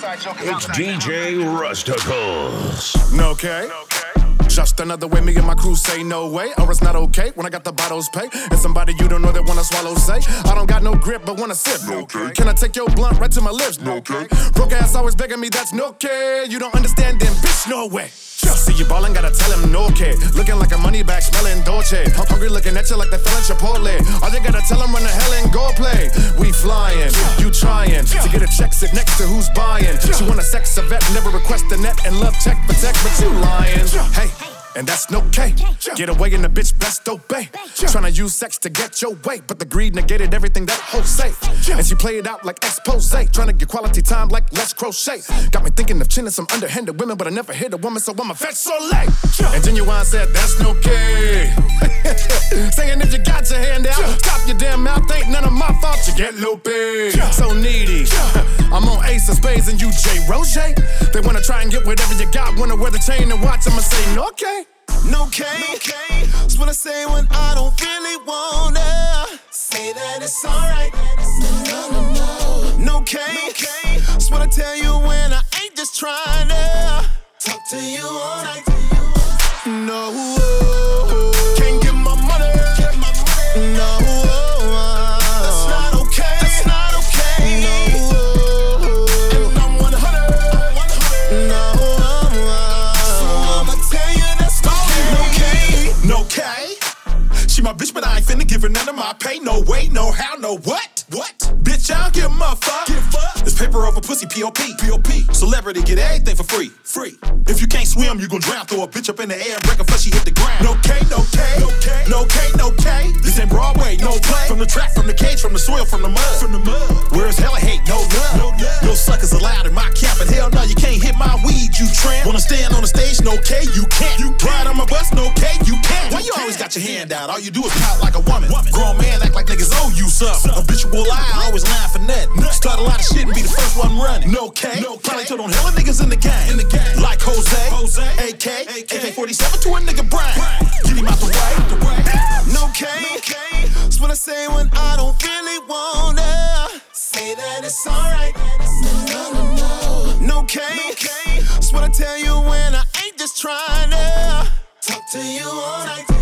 It's DJ Rusticles. Okay. Just another way me and my crew say no way, or it's not okay when I got the bottles pay. And somebody you don't know that wanna swallow say, I don't got no grip but wanna sip. Okay. Can I take your blunt right to my lips? Okay. Broke ass always begging me, that's no okay. You don't understand then, bitch, no way. See you ballin', gotta tell him no okay. Looking like a money bag, smelling Dolce. Hungry looking at you like the feeling Chipotle. All you gotta tell him run the hell and go play. We flying, you trying to get a check, sit next to who's buying. She want a sex, a vet, never request a net, and love check, protect, but you lying. Hey. And that's no okay. Get away and the bitch best obey. Tryna use sex to get your way, but the greed negated everything that hoe say. And she played it out like expose. Tryna get quality time like Les Crochet. Got me thinking of chinning some underhanded women, but I never hit a woman, so I'm a fetch so late. And Genuine said that's no okay. Saying if you got your hand out, stop your damn mouth, ain't none of my fault. You get loopy, so needy. I'm on Ace of Spades and you J. Roger. They wanna try and get whatever you got, wanna wear the chain and watch, I'ma say no okay. No okay. That's what I say when I don't really want it. Say that it's alright. No okay. That's what I tell you when I ain't just trying to talk to you all night. No, can't get my money. No, that's not okay. That's not okay. No, and I'm 100. No, so I'ma tell you that's no okay. She my bitch, but I ain't finna give her none of my pay. No way, no how, no what? Bitch, I don't give a fuck. It's paper over pussy, P.O.P. Celebrity get everything for free. If you can't swim, you gon' drown. Throw a bitch up in the air and break her before she hit the ground. No K. This ain't Broadway, no play. From the track, from the cage, from the soil, from the mud. Where's hella hate, no love. No suckers allowed in my camp, and hell no, you can't hit my weed, you tramp. Wanna stand on the stage, no K, you can't. Ride on my bus, no K, you can't. Why you always got your hand out? All you do is pout like a woman. Grown man act like niggas owe you something. Habitual lie, always lying for nothing. Start a lot of shit and be the first one running. No K. Probably told on hella niggas in the game. Like Jose, AK, AK-47 to a nigga Brian. Get him out the way. No K. That's what I say when I don't really want it. Say that it's alright. No K. That's what I tell you when I ain't just trying to talk to you all night.